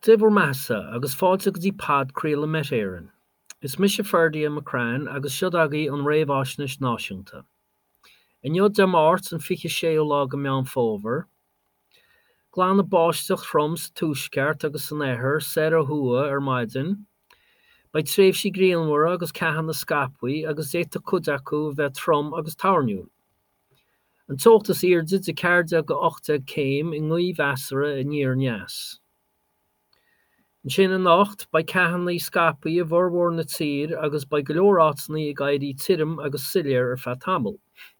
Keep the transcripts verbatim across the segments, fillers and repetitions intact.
Dibhur measa agus fáilte go dtí pad craola met éireann. Is mis sé ferdaí am Macrán agus siod agaí an réamhhaisnéis náisiúnta. Inniu de máirt an fiche sé ó lá go meán fómhair, glan na báisteach throm sa túisceart agus san éair séir a thua ar maidin, ba tréimh sí gríonmhara agus ceathan na scapaí agus éta cud acu bheith trom agus tarniúil. An tógtas airde de cairde go ochta céim i nglaoibh easara i níor neas. An sin an nacht ba ceathan na scapaí a bhormhór na tír agus ba go leor áiteanna i gcairí tirim agus siléir ar feadh tamil.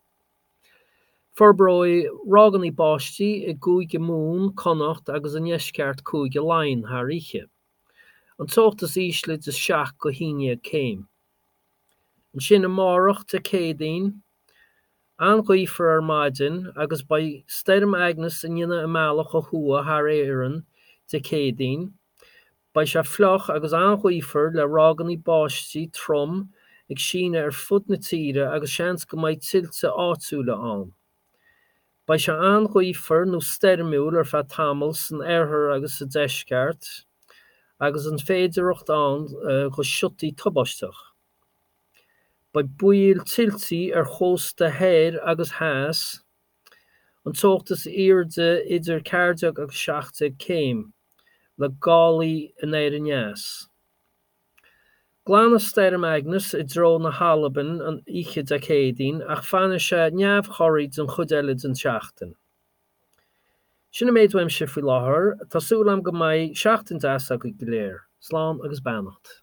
Forbróid rágan í báistí i gcúige mún connacht agus an neisceart cúige lainn thar oíche. An tógtas ísle de seach go híine céim. An sin an márach de cédaoin, an ghuiifar ar maidin agus ba steirm agnas in dhéine amálach ó thua thar éireann de cédaoin, ba sé floch agus an ghuiifar le rágan í báistí trom ag síne ar fud na tíre agus seans go mbeidh tuilte áitiúla ann. Ba sé an ghuiifar nó steirmiúil ar feadh tamil san airthir agus sa deisceart, agus an féidireacht ann uh, go siútaí tubaisteach. Ba buíl tiltí ar chós de héir agus háas, an tógtas airde idir cairdeag agus seachta céim, le gálaí in éire neas. Glan steirm agnas i dro na Halaban an oíche de cédaoin ach fanna sé neamhchoirid an chud eile den seachtain. Sinna méid weimse faoi láthair, tásúil am go mbeidh seachtain deas a go léir, slán agus beannacht.